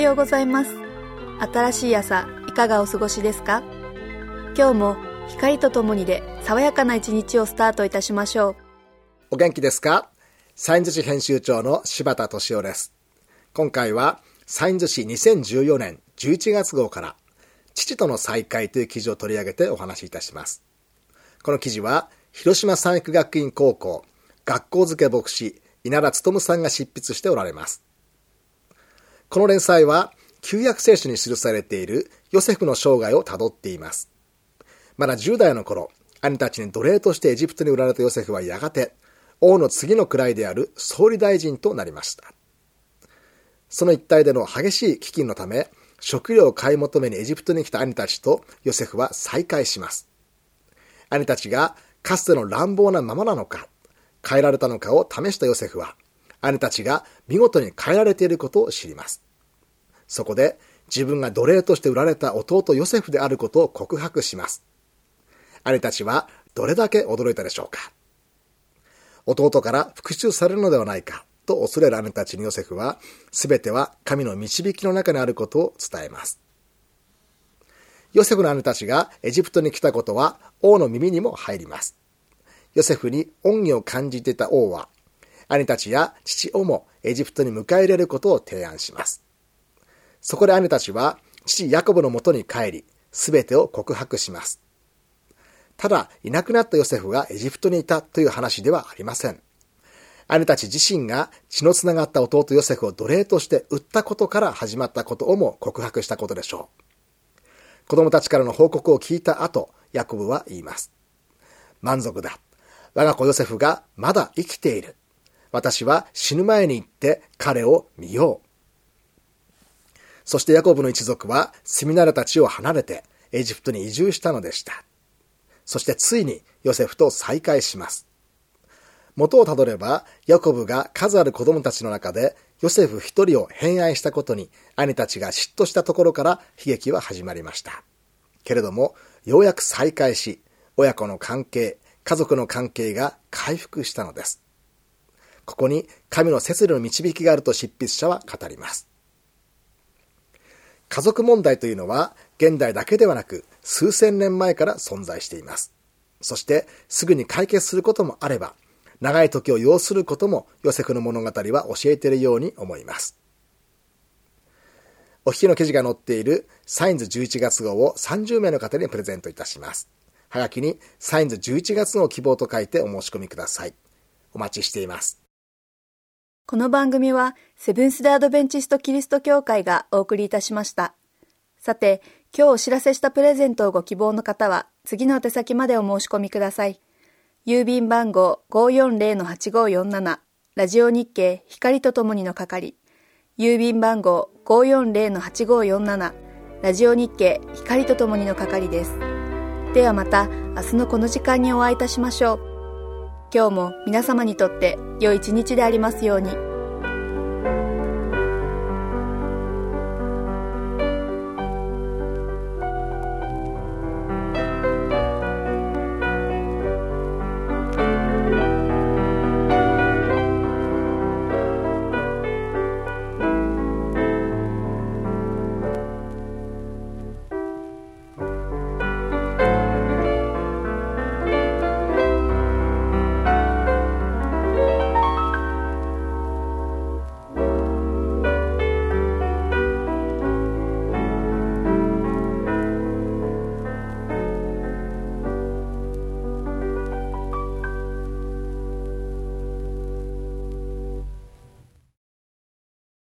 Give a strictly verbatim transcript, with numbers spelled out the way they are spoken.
ようございます。新しい朝、いかがお過ごしですか？今日も光とともにで爽やかな一日をスタートいたしましょう。 お元気ですか？サインズ誌編集長の柴田俊夫です。今回はサインズ誌にせんじゅうよねんじゅういちがつ号から父との再会という記事を取り上げてお話しいたします。この記事は広島三育学院高校学校付け牧師稲田勉さんが執筆しておられます。この連載は旧約聖書に記されているヨセフの生涯をたどっています。まだじゅう代の頃、兄たちに奴隷としてエジプトに売られたヨセフはやがて王の次の位である総理大臣となりました。その一帯での激しい飢饉のため、食料を買い求めにエジプトに来た兄たちとヨセフは再会します。兄たちがかつての乱暴なままなのか、変えられたのかを試したヨセフは、兄たちが見事に変えられていることを知ります。そこで自分が奴隷として売られた弟ヨセフであることを告白します。兄たちはどれだけ驚いたでしょうか。弟から復讐されるのではないかと恐れる兄たちにヨセフは、すべては神の導きの中にあることを伝えます。ヨセフの兄たちがエジプトに来たことは王の耳にも入ります。ヨセフに恩義を感じていた王は、兄たちや父をもエジプトに迎え入れることを提案します。そこで兄たちは父ヤコブのもとに帰り、すべてを告白します。ただ、いなくなったヨセフがエジプトにいたという話ではありません。兄たち自身が血のつながった弟ヨセフを奴隷として売ったことから始まったことをも告白したことでしょう。子供たちからの報告を聞いた後、ヤコブは言います。満足だ。我が子ヨセフがまだ生きている。私は死ぬ前に行って彼を見よう。そしてヤコブの一族は住み慣れた地を離れてエジプトに移住したのでした。そしてついにヨセフと再会します。元をたどれば、ヤコブが数ある子供たちの中でヨセフ一人を偏愛したことに兄たちが嫉妬したところから悲劇は始まりました。けれども、ようやく再会し、親子の関係、家族の関係が回復したのです。ここに神の摂理の導きがあると執筆者は語ります。家族問題というのは現代だけではなく数千年前から存在しています。そしてすぐに解決することもあれば、長い時を要することもヨセフの物語は教えているように思います。お聞きの記事が載っているサインズじゅういちがつ号をさんじゅうめいの方にプレゼントいたします。はがきにサインズじゅういちがつ号希望と書いてお申し込みください。お待ちしています。 この番組はセブンス・デ・アドベンチスト・キリスト教会がお送りいたしました。さて、今日お知らせしたプレゼントをご希望の方は次の宛先までお申し込みください。郵便番号 ごーよんぜろのはちごーよんなな ラジオ日経光とともにの係。郵便番号 ごーよんぜろのはちごーよんなな ラジオ日経光とともにの係です。ではまた明日のこの時間にお会いいたしましょう。今日も皆様にとって良い一日でありますように。